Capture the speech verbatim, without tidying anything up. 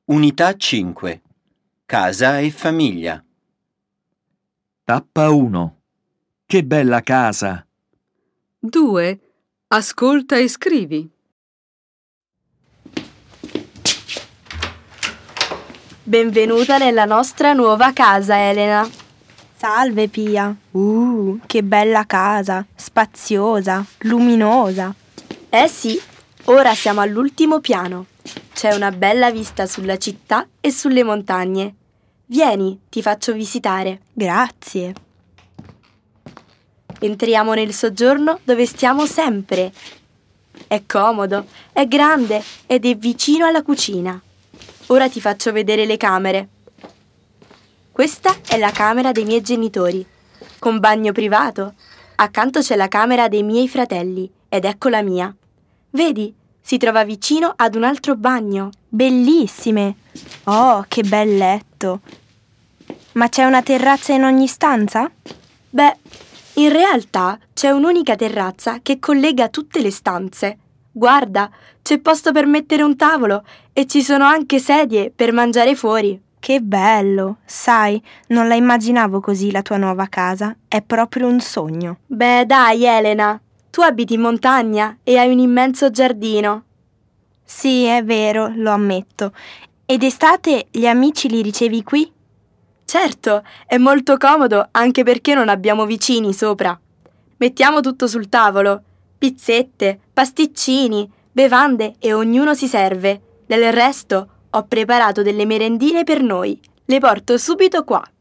Unità cinque. Casa e famiglia. Tappa uno. Che bella casa! due. Ascolta e scrivi. Benvenuta nella nostra nuova casa, Elena. Salve Pia. Uh, che bella casa, spaziosa, luminosa. Eh sì, ora siamo all'ultimo piano. C'è una bella vista sulla città e sulle montagne. Vieni, ti faccio visitare. Grazie. Entriamo nel soggiorno dove stiamo sempre. È comodo, è grande ed è vicino alla cucina. Ora ti faccio vedere le camere. Questa è la camera dei miei genitori, con bagno privato. Accanto c'è la camera dei miei fratelli ed ecco la mia. Vedi, si trova vicino ad un altro bagno. Bellissime. Oh, che bel letto. Ma c'è una terrazza in ogni stanza? Beh, in realtà c'è un'unica terrazza che collega tutte le stanze. Guarda, c'è posto per mettere un tavolo e ci sono anche sedie per mangiare fuori. Che bello! Sai, non la immaginavo così la tua nuova casa. È proprio un sogno. Beh, dai, Elena, tu abiti in montagna e hai un immenso giardino. Sì, è vero, lo ammetto. Ed estate gli amici li ricevi qui? Certo, è molto comodo anche perché non abbiamo vicini sopra. Mettiamo tutto sul tavolo. Pizzette, pasticcini, bevande e ognuno si serve. Del resto ho preparato delle merendine per noi. Le porto subito qua.